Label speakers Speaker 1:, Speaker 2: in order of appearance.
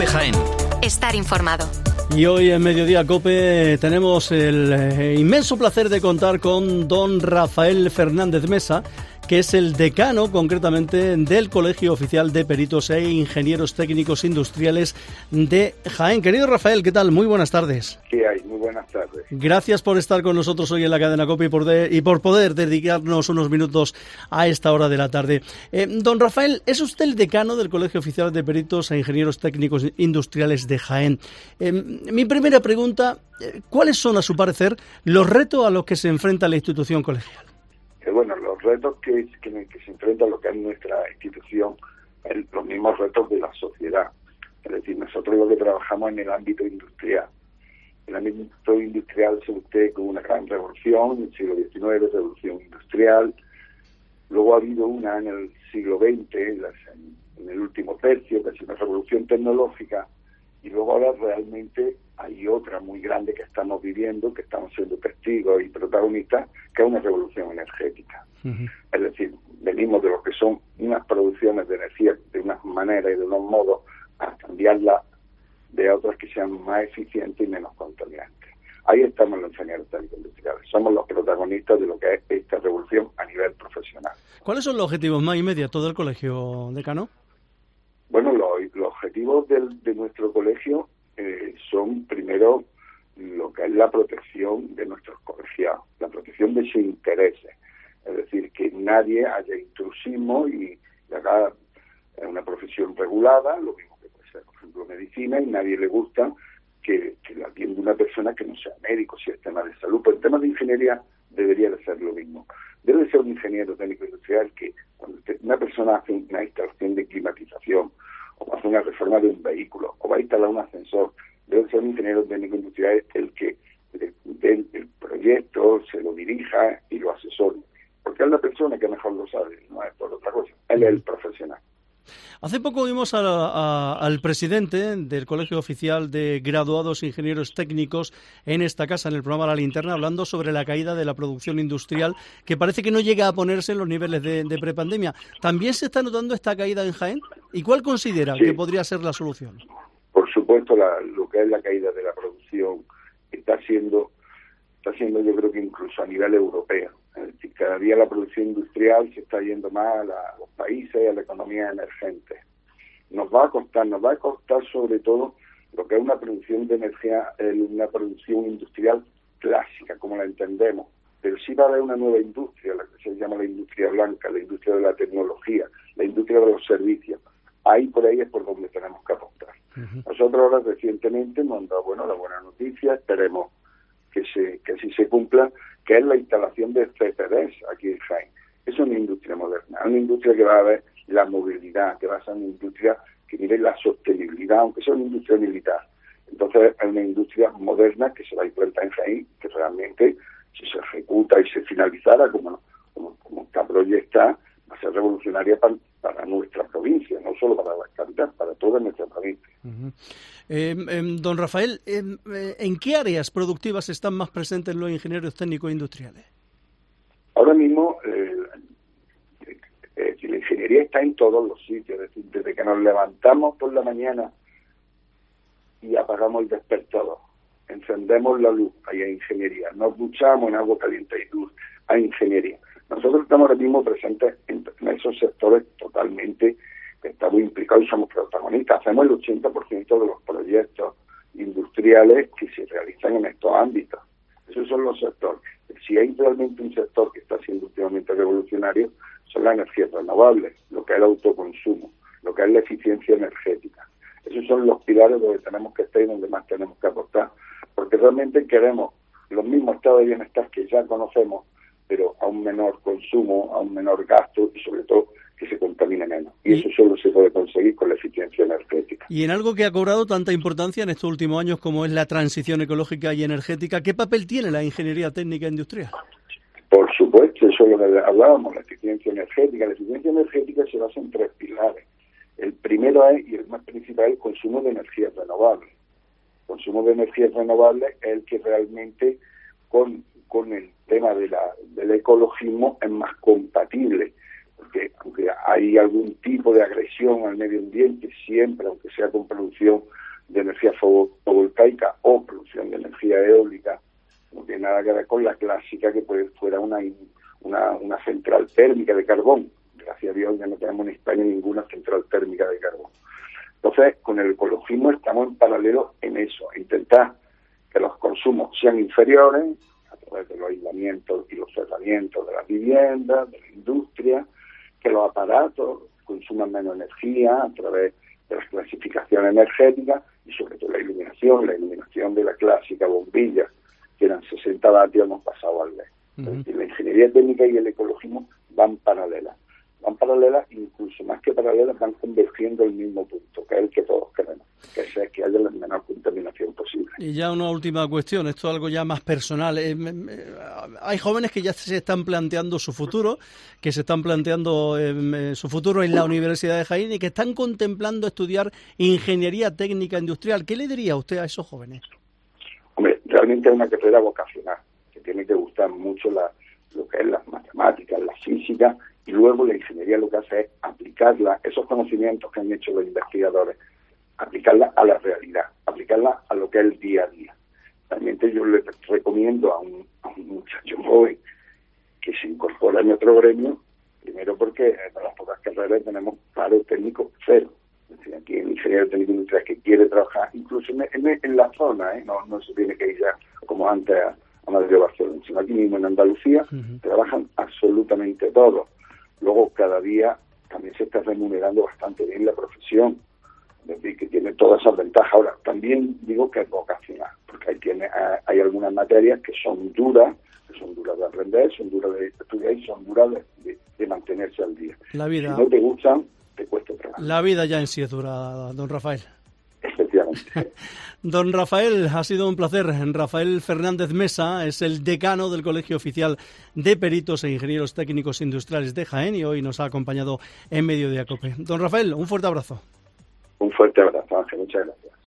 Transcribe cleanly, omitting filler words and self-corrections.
Speaker 1: Jaén.
Speaker 2: Estar informado.
Speaker 3: Y hoy en Mediodía COPE tenemos el inmenso placer de contar con don Rafael Fernández Mesa, que es el decano, concretamente, del Colegio Oficial de Peritos e Ingenieros Técnicos Industriales de Jaén. Querido Rafael, ¿qué tal? Muy buenas tardes.
Speaker 4: ¿Qué hay? Muy buenas tardes.
Speaker 3: Gracias por estar con nosotros hoy en la cadena COPE y por poder dedicarnos unos minutos a esta hora de la tarde. Don Rafael, ¿es usted el decano del Colegio Oficial de Peritos e Ingenieros Técnicos Industriales de Jaén? Mi primera pregunta, ¿cuáles son, a su parecer, los retos a los que se enfrenta la institución colegial?
Speaker 4: Bueno, los retos que se enfrenta lo que es nuestra institución, los mismos retos de la sociedad. Es decir, nosotros lo que trabajamos en el ámbito industrial. El ámbito industrial se usted con una gran revolución, en el siglo XIX, revolución industrial. Luego ha habido una en el siglo XX, en el último tercio, que es una revolución tecnológica. Y luego ahora realmente hay otra muy grande que estamos viviendo, que estamos siendo testigos y protagonistas, que es una revolución energética. Uh-huh. Es decir, venimos de lo que son unas producciones de energía de unas maneras y de unos modos a cambiarlas de otras que sean más eficientes y menos contaminantes. Ahí estamos los ingenieros técnicos industriales. Somos los protagonistas de lo que es esta revolución a nivel profesional.
Speaker 3: ¿Cuáles son los objetivos más inmediatos del colegio, decano?
Speaker 4: Bueno, los objetivos de nuestro colegio son, primero, lo que es la protección de nuestros colegiados, la protección de sus intereses. Es decir, que nadie haya intrusismo y acá es una profesión regulada, lo mismo que puede ser, por ejemplo, medicina, y nadie le gusta que la atienda una persona que no sea médico, si es tema de salud. Pero el tema de ingeniería debería de ser lo mismo. Debe de ser un ingeniero técnico industrial que cuando una persona hace una instalación de climatización, o hace una reforma de un vehículo, o va a instalar un ascensor, debe ser un ingeniero técnico industrial el que dé el proyecto, se lo dirija y lo asesore. Porque es la persona que mejor lo sabe, no es por otra cosa. Él es el profesional.
Speaker 3: Hace poco vimos al presidente del Colegio Oficial de Graduados Ingenieros Técnicos en esta casa, en el programa La Linterna, hablando sobre la caída de la producción industrial, que parece que no llega a ponerse en los niveles de prepandemia. ¿También se está notando esta caída en Jaén? ¿Y cuál considera que podría ser la solución?
Speaker 4: Por supuesto, lo que es la caída de la producción está siendo yo creo que incluso a nivel europeo. Es decir, cada día la producción industrial se está yendo más a los países y a la economía emergente. Nos va a costar sobre todo lo que es una producción de energía, una producción industrial clásica, como la entendemos. Pero sí va a haber una nueva industria, la que se llama la industria blanca, la industria de la tecnología, la industria de los servicios. Por ahí es por donde tenemos que apostar. Uh-huh. Nosotros ahora recientemente hemos dado la buena noticia, esperemos que si se cumpla, que es la instalación de CPDs aquí en Jaén. Es una industria moderna, una industria que va a ver la movilidad, que va a ser una industria que mire la sostenibilidad, aunque sea una industria militar. Entonces es una industria moderna que se va a implantar en Jaén, que realmente, si se ejecuta y se finalizara como está proyectada, va a ser revolucionaria para nuestra provincia, no solo para la capital, para toda nuestra provincia.
Speaker 3: Uh-huh. Don Rafael, ¿en qué áreas productivas están más presentes los ingenieros técnicos industriales?
Speaker 4: Ahora mismo la ingeniería está en todos los sitios, es decir, desde que nos levantamos por la mañana y apagamos el despertador, encendemos la luz, ahí hay ingeniería, nos duchamos en agua caliente y luz, hay ingeniería. Nosotros estamos ahora mismo presentes en esos sectores totalmente, que estamos implicados y somos protagonistas. Hacemos el 80% de los proyectos industriales que se realizan en estos ámbitos. Esos son los sectores. Si hay realmente un sector que está siendo últimamente revolucionario, son las energías renovables, lo que es el autoconsumo, lo que es la eficiencia energética. Esos son los pilares donde tenemos que estar y donde más tenemos que aportar, porque realmente queremos los mismos estados de bienestar que ya conocemos, pero a un menor consumo, a un menor gasto y sobre todo que se contamine menos. Y eso solo se puede conseguir con la eficiencia energética.
Speaker 3: Y en algo que ha cobrado tanta importancia en estos últimos años como es la transición ecológica y energética, ¿qué papel tiene la ingeniería técnica industrial?
Speaker 4: Por supuesto, eso es lo que hablábamos, la eficiencia energética. La eficiencia energética se basa en 3 pilares. El primero es, y el más principal, el consumo de energías renovables. El consumo de energías renovables es el que realmente con el tema del ecologismo es más compatible, porque aunque hay algún tipo de agresión al medio ambiente, siempre, aunque sea con producción de energía fotovoltaica o producción de energía eólica, no tiene nada que ver con la clásica que fuera una central térmica de carbón. Gracias a Dios ya no tenemos en España ninguna central térmica de carbón. Entonces, con el ecologismo estamos en paralelo en eso, intentar que los consumos sean inferiores a través de los aislamientos y los cerramientos de las viviendas, de la industria, que los aparatos consuman menos energía a través de las clasificaciones energéticas y sobre todo la iluminación de la clásica bombilla, que eran 60 vatios, hemos pasado al LED. Es decir, la ingeniería técnica y el ecologismo van paralelas, incluso más que paralelas, van convergiendo el mismo punto, que es el que todos queremos, que es que haya la menor contaminación posible.
Speaker 3: Y ya una última cuestión, esto es algo ya más personal. Hay jóvenes que ya se están planteando su futuro, su futuro en la Universidad de Jaén y que están contemplando estudiar ingeniería técnica industrial. ¿Qué le diría usted a esos jóvenes?
Speaker 4: Hombre, realmente es una carrera vocacional, que tiene que gustar mucho lo que es las matemáticas, la física, y luego la ingeniería lo que hace es aplicarla, esos conocimientos que han hecho los investigadores, aplicarla a la realidad, aplicarla a lo que es el día a día. Realmente yo le recomiendo a un muchacho joven que se incorpore a nuestro gremio, primero porque en las pocas carreras tenemos paro técnico cero. Es decir, aquí el ingeniero técnico industrial que quiere trabajar, incluso en la zona, no se tiene que ir ya como antes a Madrid o Barcelona, sino aquí mismo en Andalucía, trabajan absolutamente todos. Luego, cada día también se está remunerando bastante bien la profesión, es decir, que tiene todas esas ventajas. Ahora, también digo que es vocacional, porque hay algunas materias que son duras de aprender, son duras de estudiar y son duras de mantenerse al día.
Speaker 3: La vida,
Speaker 4: si no te gustan, te cuesta trabajar.
Speaker 3: La vida ya en sí es dura, don Rafael.
Speaker 4: Efectivamente.
Speaker 3: Don Rafael, ha sido un placer. Rafael Fernández Mesa es el decano del Colegio Oficial de Peritos e Ingenieros Técnicos Industriales de Jaén y hoy nos ha acompañado en Mediodía Cope. Don Rafael, un fuerte abrazo.
Speaker 4: Un fuerte abrazo, Ángel. Muchas gracias.